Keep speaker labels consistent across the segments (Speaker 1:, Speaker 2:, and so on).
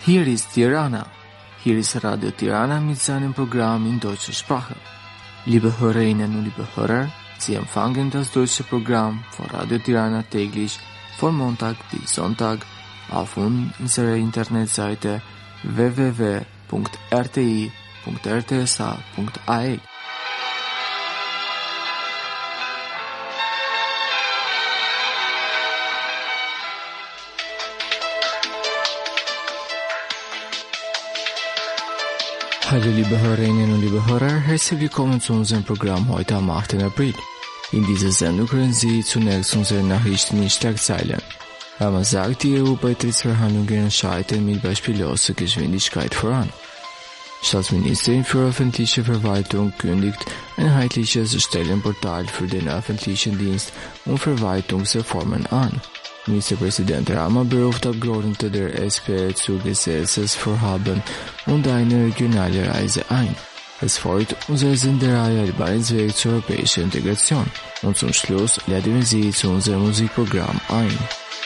Speaker 1: Hier ist Tirana. Hier ist Radio Tirana mit seinem Programm in deutscher Sprache. Liebe Hörerinnen und liebe Hörer, Sie empfangen das deutsche Programm von Radio Tirana täglich von Montag bis Sonntag auf unserer Internetseite www.rti.rtsa.at. Hallo liebe Hörerinnen und liebe Hörer, herzlich willkommen zu unserem Programm heute am 8. April. In dieser Sendung hören Sie zunächst unsere Nachrichten in Schlagzeilen. Man sagt, die EU-Beitrittsverhandlungen scheitern mit beispielloser Geschwindigkeit voran. Staatsministerin für öffentliche Verwaltung kündigt ein einheitliches Stellenportal für den öffentlichen Dienst und Verwaltungsreformen an. Ministerpräsident Rama beruft Abgeordnete der SP zu Gesetzesvorhaben und eine regionale Reise ein. Es folgt unsere Sendereihe Albaniens Weg zur europäischen Integration. Und zum Schluss laden wir Sie zu unserem Musikprogramm ein.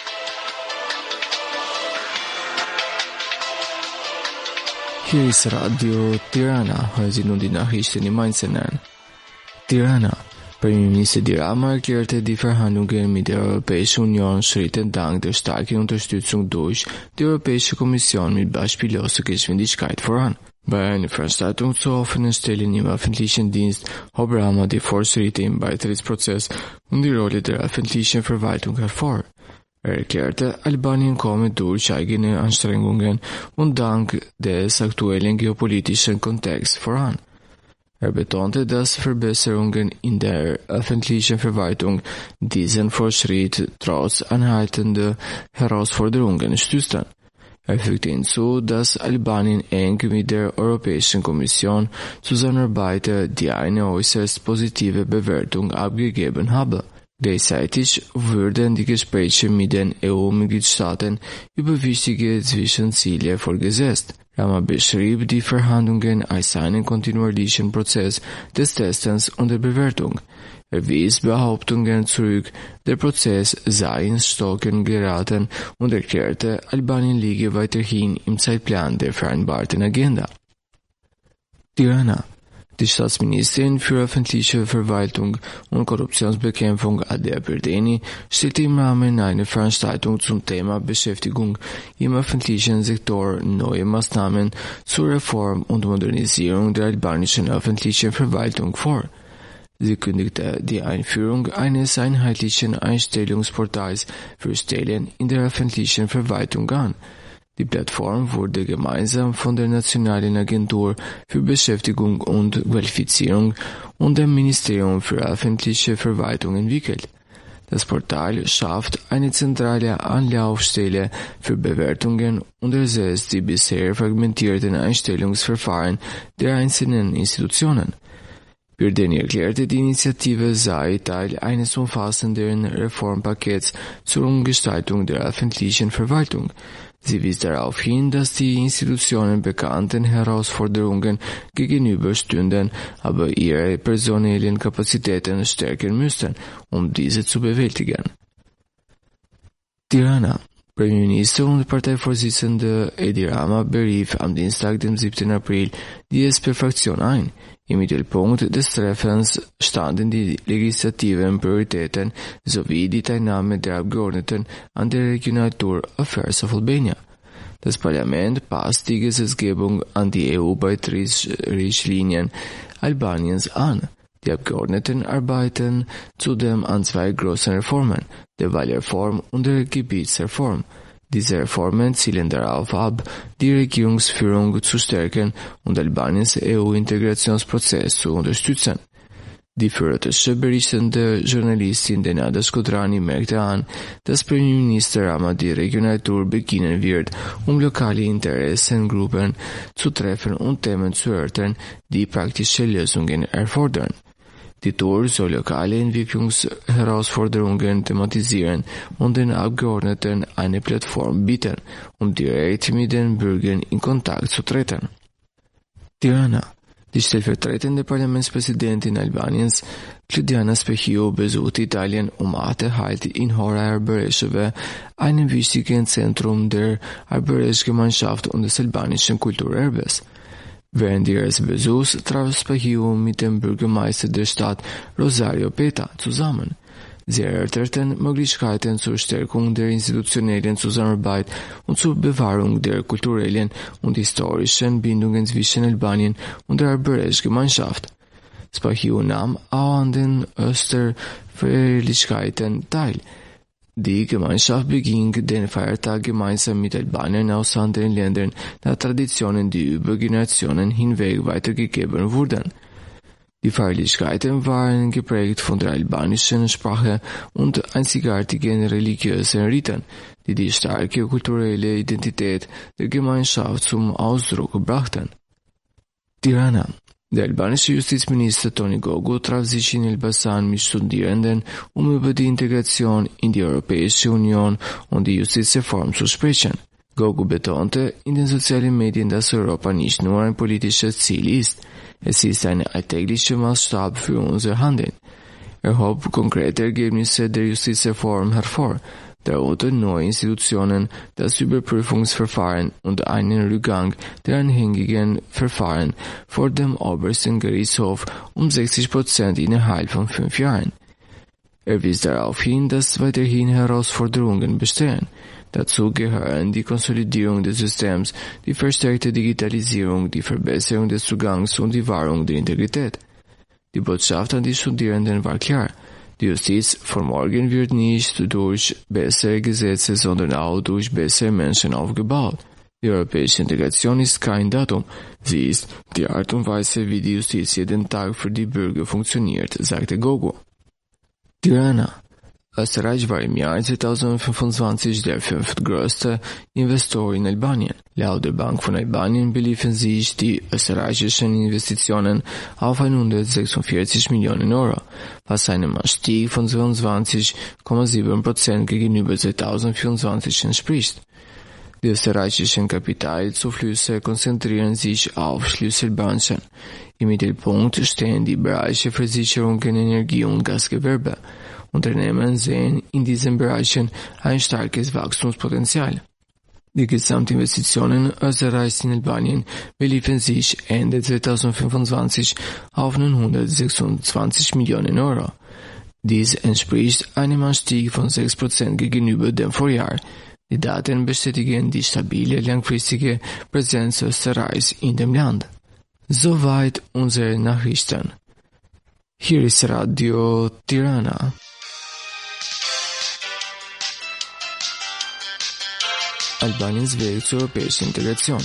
Speaker 1: Hier ist Radio Tirana. Hören Sie nun die Nachrichten im Einzelnen. Tirana. Premierminister Edi Rama erklärte die Verhandlungen mit der Europäischen Union schritten dank der starken Unterstützung durch die Europäische Kommission mit beispielloser Geschwindigkeit voran. Bei einer Veranstaltung zu offenen Stellen im öffentlichen Dienst hob Rama die Fortschritte im Beitrittsprozess und die Rolle der öffentlichen Verwaltung hervor. Er erklärte, Albanien komme durch eigene Anstrengungen und dank des aktuellen geopolitischen Kontexts voran. Er betonte, dass Verbesserungen in der öffentlichen Verwaltung diesen Fortschritt trotz anhaltender Herausforderungen stützten. Er fügte hinzu, dass Albanien eng mit der Europäischen Kommission zusammenarbeite, die eine äußerst positive Bewertung abgegeben habe. Gleichzeitig würden die Gespräche mit den EU-Mitgliedstaaten über wichtige Zwischenziele fortgesetzt. Rama beschrieb die Verhandlungen als einen kontinuierlichen Prozess des Testens und der Bewertung. Er wies Behauptungen zurück, der Prozess sei ins Stocken geraten und erklärte, Albanien liege weiterhin im Zeitplan der vereinbarten Agenda. Tirana. Die Staatsministerin für öffentliche Verwaltung und Korruptionsbekämpfung Adea Berdeni stellte im Rahmen einer Veranstaltung zum Thema Beschäftigung im öffentlichen Sektor neue Maßnahmen zur Reform und Modernisierung der albanischen öffentlichen Verwaltung vor. Sie kündigte die Einführung eines einheitlichen Einstellungsportals für Stellen in der öffentlichen Verwaltung an. Die Plattform wurde gemeinsam von der Nationalen Agentur für Beschäftigung und Qualifizierung und dem Ministerium für öffentliche Verwaltung entwickelt. Das Portal schafft eine zentrale Anlaufstelle für Bewertungen und ersetzt die bisher fragmentierten Einstellungsverfahren der einzelnen Institutionen. Berdeni erklärte, die Initiative sei Teil eines umfassenderen Reformpakets zur Umgestaltung der öffentlichen Verwaltung. Sie wies darauf hin, dass die Institutionen bekannten Herausforderungen gegenüberstünden, aber ihre personellen Kapazitäten stärken müssten, um diese zu bewältigen. Tirana. Premierminister und Parteivorsitzende Edi Rama berief am Dienstag, dem 7. April, die SP-Fraktion ein. Im Mittelpunkt des Treffens standen die legislativen Prioritäten sowie die Teilnahme der Abgeordneten an der Regional Tour Affairs of Albania. Das Parlament passt die Gesetzgebung an die EU-Beitrittsrichtlinien Albaniens an. Die Abgeordneten arbeiten zudem an zwei großen Reformen, der Wahlreform und der Gebietsreform. Diese Reformen zielen darauf ab, die Regierungsführung zu stärken und Albaniens EU-Integrationsprozess zu unterstützen. Die für Rotasche berichtende Journalistin Denada Skodrani merkte an, dass Premierminister Rama die Regionaltour beginnen wird, um lokale Interessengruppen zu treffen und Themen zu erörtern, die praktische Lösungen erfordern. Die Tour soll lokale Entwicklungsherausforderungen thematisieren und den Abgeordneten eine Plattform bieten, um direkt mit den Bürgern in Kontakt zu treten. Tirana. Die stellvertretende Parlamentspräsidentin Albaniens, Claudiana Spehiu, besuchte Italien hatte halt in Hora Arboresceve, einem wichtigen Zentrum der Arboresch-Gemeinschaft und des albanischen Kulturerbes. Während ihres Besuchs traf Spehiu mit dem Bürgermeister der Stadt Rosario Peta zusammen. Sie erörterten Möglichkeiten zur Stärkung der institutionellen Zusammenarbeit und zur Bewahrung der kulturellen und historischen Bindungen zwischen Albanien und der Arboresch-Gemeinschaft. Spehiu nahm auch an den Osterfeierlichkeiten teil. Die Gemeinschaft beging den Feiertag gemeinsam mit Albanern aus anderen Ländern nach Traditionen, die über Generationen hinweg weitergegeben wurden. Die Feierlichkeiten waren geprägt von der albanischen Sprache und einzigartigen religiösen Riten, die die starke kulturelle Identität der Gemeinschaft zum Ausdruck brachten. Tirana. Der albanische Justizminister Toni Gogu traf sich in Elbasan mit Studierenden, um über die Integration in die Europäische Union und die Justizreform zu sprechen. Gogu betonte in den sozialen Medien, dass Europa nicht nur ein politisches Ziel ist, es ist ein alltäglicher Maßstab für unser Handeln. Er hob konkrete Ergebnisse der Justizreform hervor, darunter neue Institutionen, das Überprüfungsverfahren und einen Rückgang der anhängigen Verfahren vor dem obersten Gerichtshof 60% innerhalb von 5 Jahren. Er wies darauf hin, dass weiterhin Herausforderungen bestehen. Dazu gehören die Konsolidierung des Systems, die verstärkte Digitalisierung, die Verbesserung des Zugangs und die Wahrung der Integrität. Die Botschaft an die Studierenden war klar. Die Justiz von morgen wird nicht durch bessere Gesetze, sondern auch durch bessere Menschen aufgebaut. Die europäische Integration ist kein Datum. Sie ist die Art und Weise, wie die Justiz jeden Tag für die Bürger funktioniert, sagte Gogu. Tirana. Österreich war im Jahr 2025 der 5. größte Investor in Albanien. Laut der Bank von Albanien beliefen sich die österreichischen Investitionen auf 146 Millionen Euro, was einem Anstieg von 22,7% gegenüber 2024 entspricht. Die österreichischen Kapitalzuflüsse konzentrieren sich auf Schlüsselbranchen. Im Mittelpunkt stehen die Bereiche Versicherungen, Energie und Gasgewerbe. Unternehmen sehen in diesen Bereichen ein starkes Wachstumspotenzial. Die Gesamtinvestitionen Österreichs in Albanien beliefen sich Ende 2025 auf 926 Millionen Euro. Dies entspricht einem Anstieg von 6% gegenüber dem Vorjahr. Die Daten bestätigen die stabile langfristige Präsenz Österreichs in dem Land. Soweit unsere Nachrichten. Hier ist Radio Tirana. Albaniens Weg zur europäischen Integration.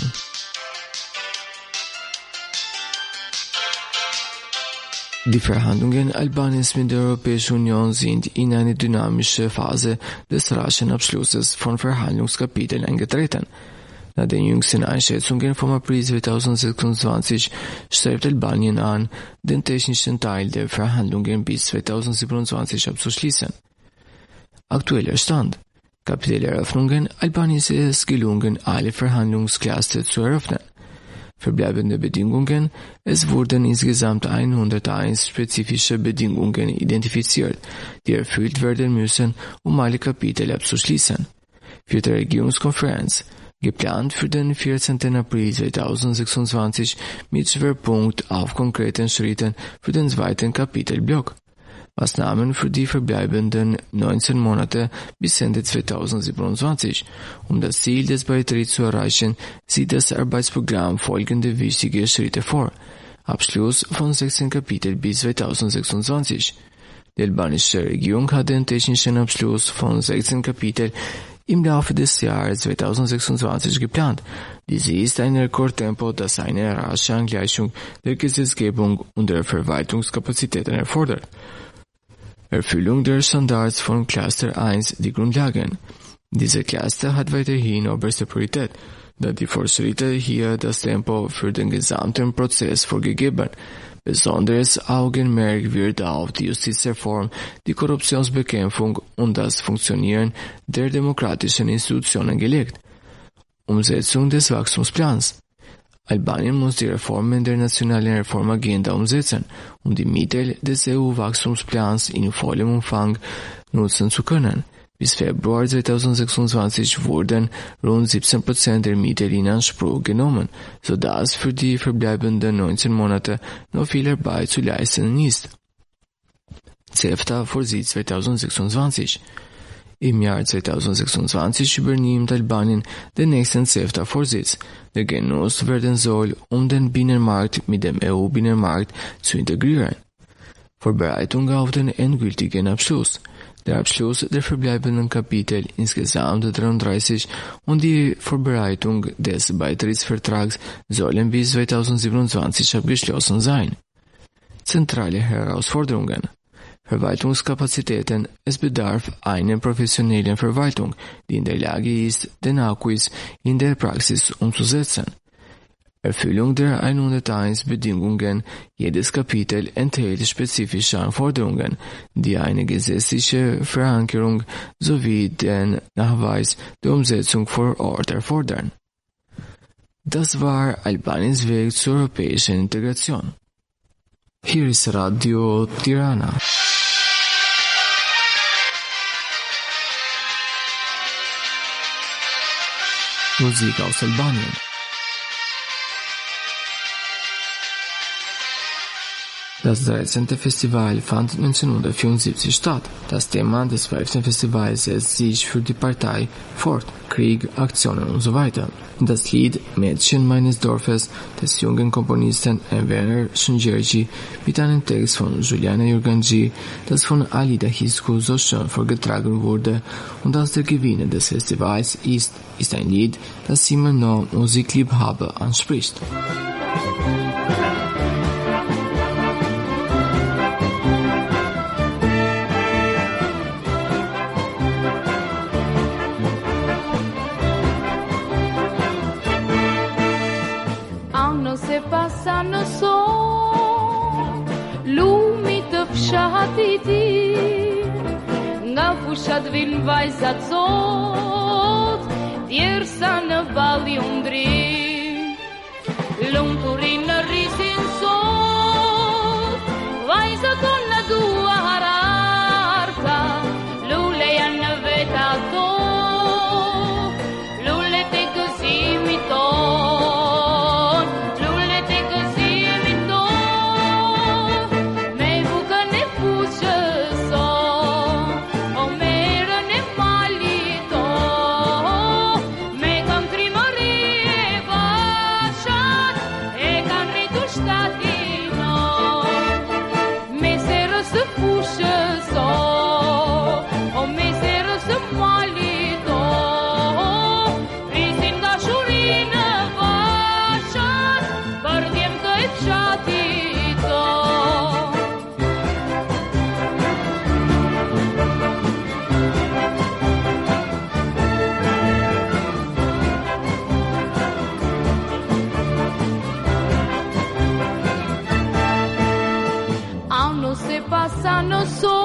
Speaker 1: Die Verhandlungen Albaniens mit der Europäischen Union sind in eine dynamische Phase des raschen Abschlusses von Verhandlungskapiteln eingetreten. Nach den jüngsten Einschätzungen vom April 2026 strebt Albanien an, den technischen Teil der Verhandlungen bis 2027 abzuschließen. Aktueller Stand. Kapiteleröffnungen. Albanien ist es gelungen, alle Verhandlungscluster zu eröffnen. Verbleibende Bedingungen. Es wurden insgesamt 101 spezifische Bedingungen identifiziert, die erfüllt werden müssen, um alle Kapitel abzuschließen. 4. Regierungskonferenz. Geplant für den 14. April 2026 mit Schwerpunkt auf konkreten Schritten für den 2. Kapitelblock. Maßnahmen für die verbleibenden 19 Monate bis Ende 2027. Um das Ziel des Beitritts zu erreichen, sieht das Arbeitsprogramm folgende wichtige Schritte vor. Abschluss von 16 Kapiteln bis 2026. Die albanische Regierung hat den technischen Abschluss von 16 Kapiteln im Laufe des Jahres 2026 geplant. Dies ist ein Rekordtempo, das eine rasche Angleichung der Gesetzgebung und der Verwaltungskapazitäten erfordert. Erfüllung der Standards von Cluster 1 die Grundlagen. Dieser Cluster hat weiterhin oberste Priorität, da die Fortschritte hier das Tempo für den gesamten Prozess vorgegeben. Besonderes Augenmerk wird auf die Justizreform, die Korruptionsbekämpfung und das Funktionieren der demokratischen Institutionen gelegt. Umsetzung des Wachstumsplans. Albanien muss die Reformen der nationalen Reformagenda umsetzen, um die Mittel des EU-Wachstumsplans in vollem Umfang nutzen zu können. Bis Februar 2026 wurden rund 17% der Mittel in Anspruch genommen, sodass für die verbleibenden 19 Monate noch viel Arbeit zu leisten ist. CEFTA-Vorsitz 2026. Im Jahr 2026 übernimmt Albanien den nächsten CEFTA-Vorsitz, der genutzt werden soll, um den Binnenmarkt mit dem EU-Binnenmarkt zu integrieren. Vorbereitung auf den endgültigen Abschluss. Der Abschluss der verbleibenden Kapitel, insgesamt 33, und die Vorbereitung des Beitrittsvertrags sollen bis 2027 abgeschlossen sein. Zentrale Herausforderungen. Verwaltungskapazitäten. Es bedarf einer professionellen Verwaltung, die in der Lage ist, den Acquis in der Praxis umzusetzen. Erfüllung der 101 Bedingungen. Jedes Kapitel enthält spezifische Anforderungen, die eine gesetzliche Verankerung sowie den Nachweis der Umsetzung vor Ort erfordern. Das war Albaniens Weg zur europäischen Integration. Hier ist Radio Tirana. Musik aus Albanien. Das 13. Festival fand 1974 statt. Das Thema des 12. Festivals setzt sich für die Partei fort: Krieg, Aktionen und so weiter. Das Lied Mädchen meines Dorfes des jungen Komponisten Enver Şencirci mit einem Text von Juliana Jorganci, das von Ali Dahiscu so schön vorgetragen wurde und das der Gewinner des Festivals ist ein Lied, das immer noch Musikliebhaber anspricht.
Speaker 2: Nga fushat vin vajzat sot, djersa në balli undri. Lumë të rinë në rrisin sot, vajzat tonë në dua hararta, lule janë në veta to, lule të gëzimi ton, lule të gëzimi ton, me bukën e fushë son, o merën e malito, me kam trimëri e bashat, e kanë rritu shtatino, me serës të fushë son, o me serës të malito, rrisin dashurinë bashat, për djem të e fshatito. Ano se pasa në so,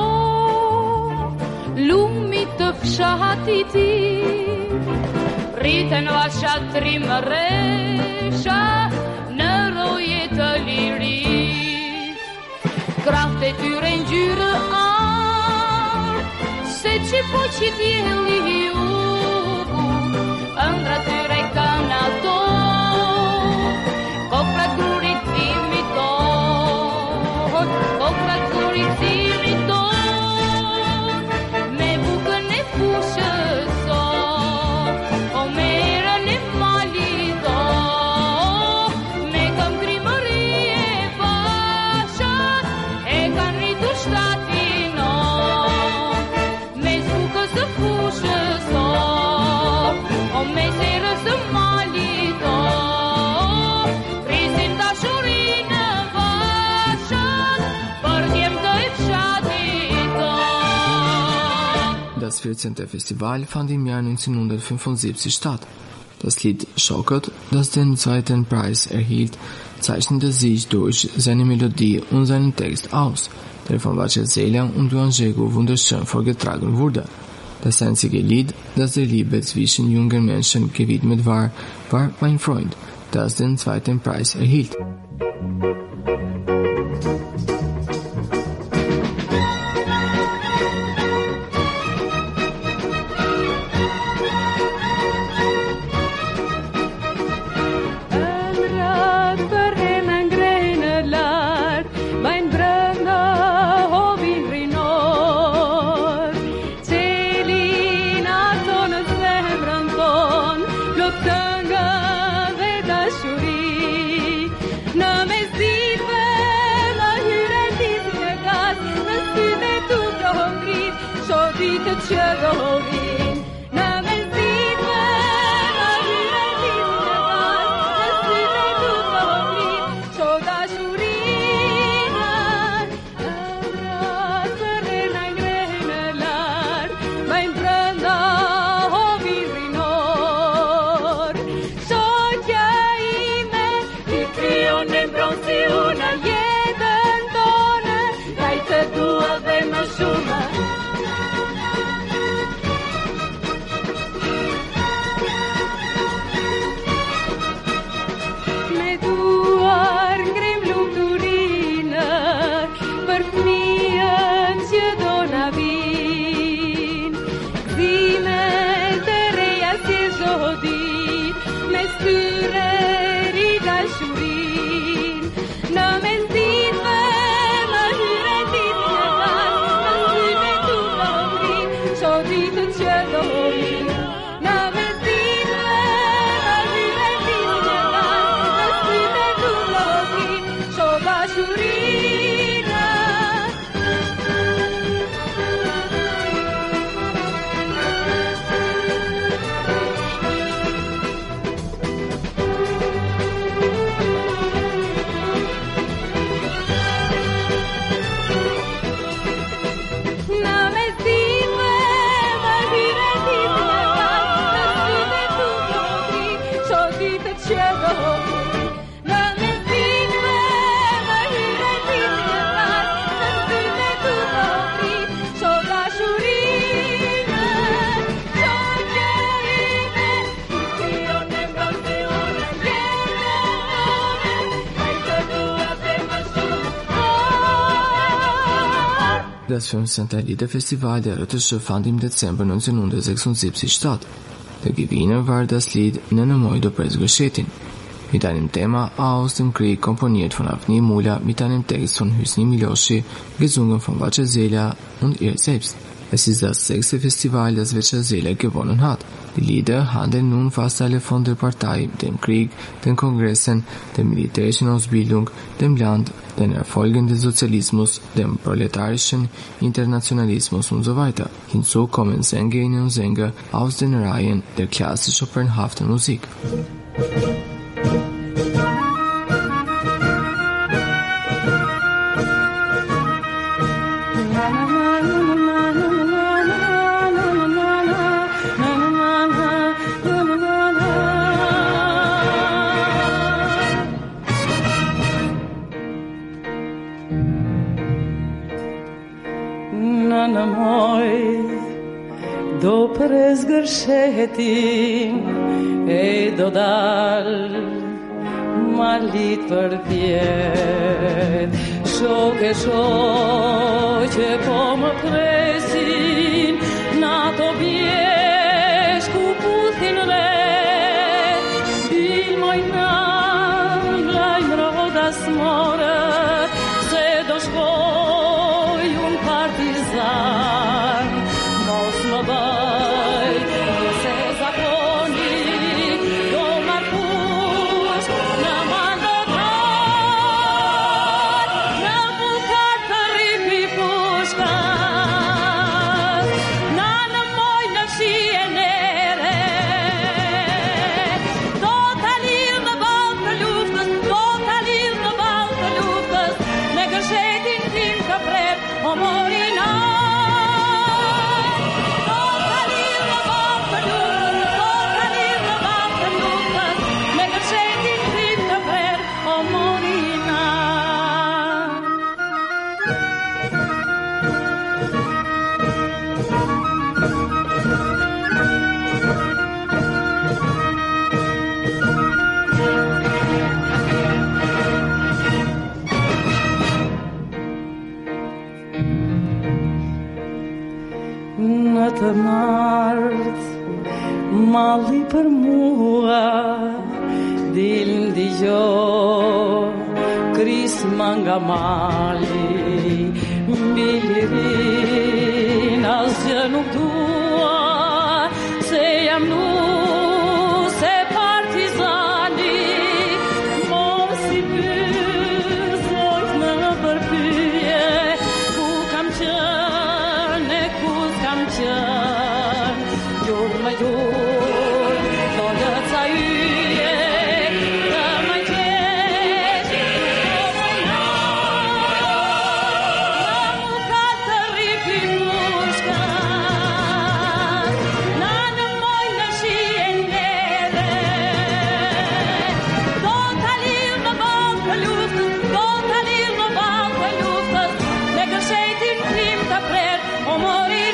Speaker 2: lumi të fshatiti, rriten vashat trimëresha në roje të liris. Krahët e tyre ngjyrë ardh, se që po që djeli jugu, ëndra tyre kanë ato, kopra grurit timi ton, kopra grurit timi ton, me bukën e fushës son, o merën e malito, me kam trimëri e bashat, e kanë rritur shtatino, me bukës të fushës son, o me serës të malito, rrisin dashurinë bashat, për djem të e fshatito.
Speaker 1: Das 14. Festival fand im Jahr 1975 statt. Das Lied Schocket, das den zweiten Preis erhielt, zeichnete sich durch seine Melodie und seinen Text aus, der von Vacel Ceylan und Duan Jego wunderschön vorgetragen wurde. Das einzige Lied, das der Liebe zwischen jungen Menschen gewidmet war Mein Freund, das den zweiten Preis erhielt. Das 15. Liederfestival der Lutherschule fand im Dezember 1976 statt. Der Gewinner war das Lied Nenemoj do Prezgošetin, mit einem Thema aus dem Krieg, komponiert von Avni Mula mit einem Text von Hüsni Miloši, gesungen von Vaclav Zelia und ihr selbst. Es ist das 6. Festival, das Vaclav Zelia gewonnen hat. Die Lieder handeln nun fast alle von der Partei, dem Krieg, den Kongressen, der militärischen Ausbildung, dem Land, den Erfolgen des Sozialismus, dem proletarischen Internationalismus und so weiter. Hinzu kommen Sängerinnen und Sänger aus den Reihen der klassisch-opernhaften Musik.
Speaker 3: Do prezgršetim e dodal malit për tjet shoke shoqe po më presin na to bjesh ku puthin re bil moj nam lajm rodas more se do shkoj un partizan mos më bëj se zakoni do markush në mandotrat në bukat të ripi pushkat na në moj në shie nere do të lirë në balë të luftës do të lirë në balë të luftës me gërshetin tim të prep o morina
Speaker 4: të nartë, malli për mua, dil ndigjo, krisma nga mali, mbi lirin asgjë nuk dua, se jam nuse partizani, mos i pyet në përpyje, ku kam qenë e ku kam qenë, gjur më gjur, dolët sa yje, të më qesh, mu ka të ripi mushka, na në moj në shien neve, do të lirë në balë të luftës, do të lirë në balë të luftës, me gërshetin tim të prerë, o morin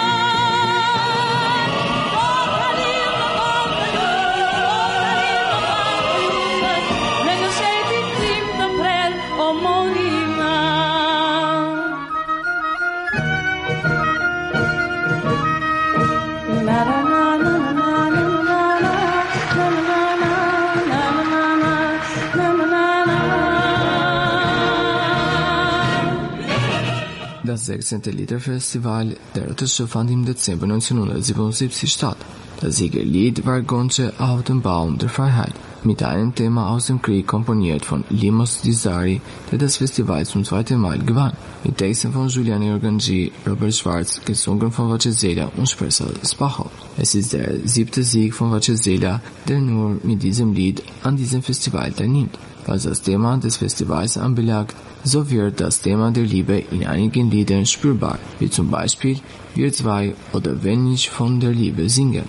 Speaker 1: Das 16. Liederfestival der Russische fand im Dezember 1977 statt. Das Siegerlied war Gonce auf dem Baum der Freiheit, mit einem Thema aus dem Krieg komponiert von Limos Dizari, der das Festival zum zweiten Mal gewann, mit Texten von Julian Jorgenji, Robert Schwarz, gesungen von Vacezela und Spresso Spacho. Es ist der 7. Sieg von Vacezela, der nur mit diesem Lied an diesem Festival teilnimmt. Was das Thema des Festivals anbelangt, so wird das Thema der Liebe in einigen Liedern spürbar, wie zum Beispiel Wir zwei oder Wenn ich von der Liebe singe.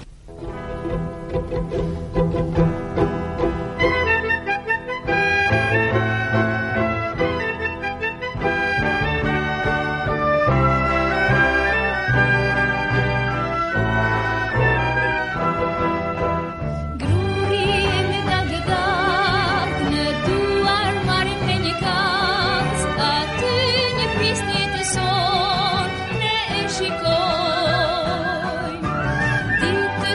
Speaker 2: Dite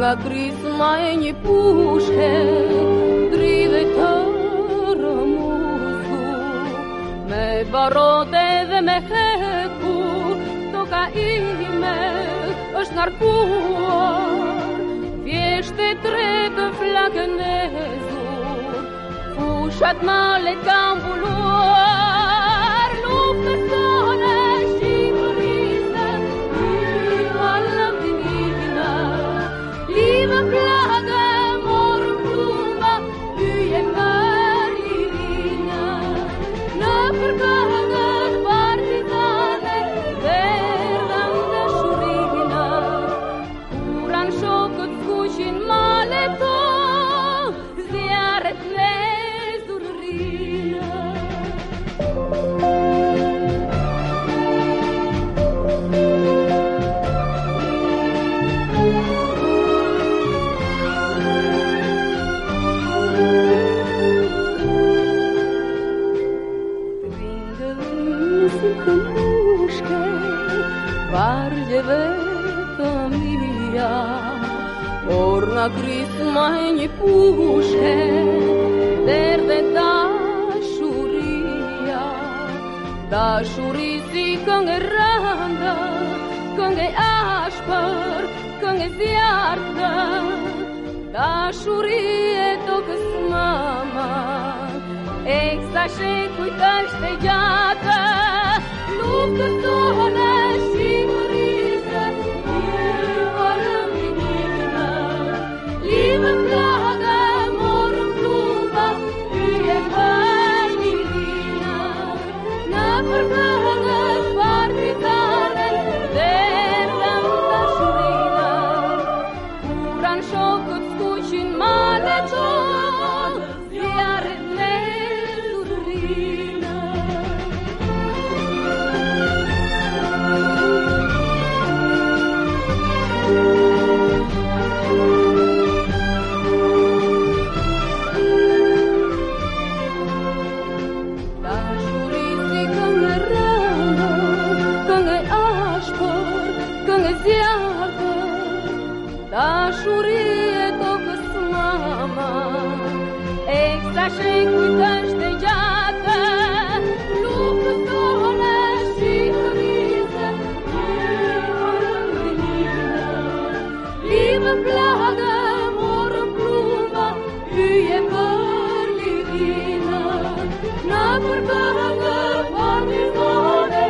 Speaker 4: nga krisma e një pushke dridhe të rëmuzu me barote dhe me heku toka ime është ngarkuar vjeshte tre të flakën e zur fushat male kam buluar luftës tone Shqipërisë Lima plaga morë plumba Hyje për lirina Në përkëngët partizane Verdam dhe shurina Kuran shokët fuqin male to Zjarët në zurrina Vargjeve të mija Por nga krisma e një pushke Derdhe dashuria Dashuri si këngë e randa Këngë e ashpër, këngë e zjarta Dashuri e tokës mama E kësa shekujt është e gjata Luftës tone Shqipërisë Lima plaga morën plumba Hyje për lirina Në përkëngët partizane Verdam të shurina Kuran shokët skuqin male to Zjarët në zurrina Dashuri e tokës mama E kësa shekujt është e gjata Luftës tone Shqipërisë Lima plaga morën plumba Hyje për lirina Në përkëngët partizane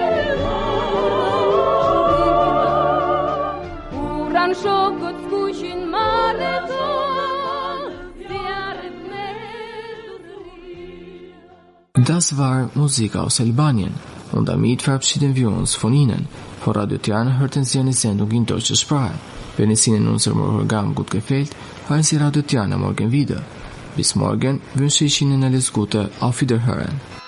Speaker 4: Kuran shokët skuqin male to Zjarët në zurrina
Speaker 1: Das war Musik aus Albanien und damit verabschieden wir uns von Ihnen. Von Radio Tirana hörten Sie eine Sendung in deutscher Sprache. Wenn es Ihnen unser Programm gut gefällt, hören Sie Radio Tirana morgen wieder. Bis morgen wünsche ich Ihnen alles Gute, auf Wiederhören.